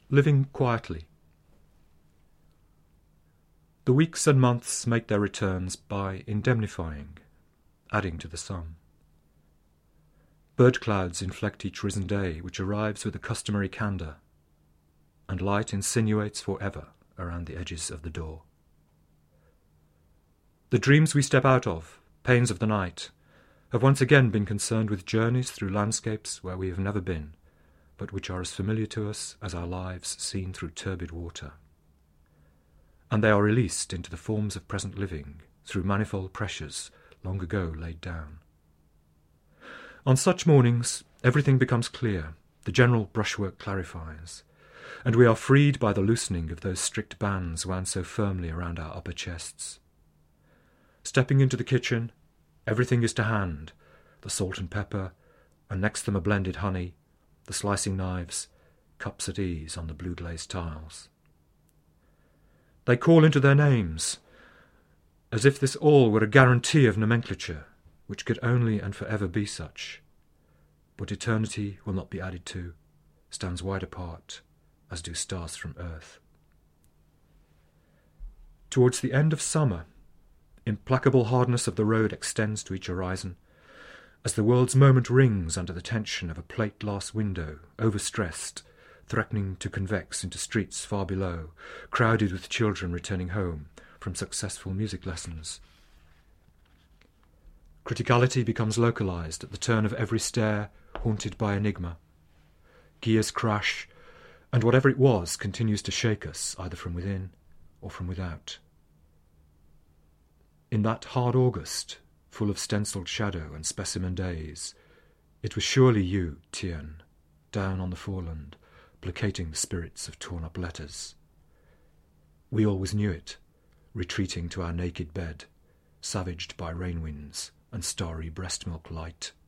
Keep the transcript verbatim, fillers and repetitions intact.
Living quietly. The weeks and months make their returns by indemnifying, adding to the sum. Bird clouds inflect each risen day, which arrives with the customary candour, and light insinuates for ever around the edges of the door. The dreams we step out of, pains of the night, have once again been concerned with journeys through landscapes where we have never been, but which are as familiar to us as our lives seen through turbid water. And they are released into the forms of present living through manifold pressures long ago laid down. On such mornings, everything becomes clear, the general brushwork clarifies, and we are freed by the loosening of those strict bands wound so firmly around our upper chests. Stepping into the kitchen, everything is to hand, the salt and pepper, and next them a blended honey, the slicing knives, cups at ease on the blue-glazed tiles. They call into their names, as if this all were a guarantee of nomenclature, which could only and forever be such. But eternity will not be added to, stands wide apart, as do stars from earth. Towards the end of summer, implacable hardness of the road extends to each horizon, as the world's moment rings under the tension of a plate-glass window, overstressed, threatening to convex into streets far below, crowded with children returning home from successful music lessons. Criticality becomes localized at the turn of every stair, haunted by enigma. Gears crash, and whatever it was continues to shake us, either from within or from without. In that hard August, full of stencilled shadow and specimen days, it was surely you, Tien, down on the foreland, placating the spirits of torn-up letters. We always knew it, retreating to our naked bed, savaged by rain winds and starry breast-milk light.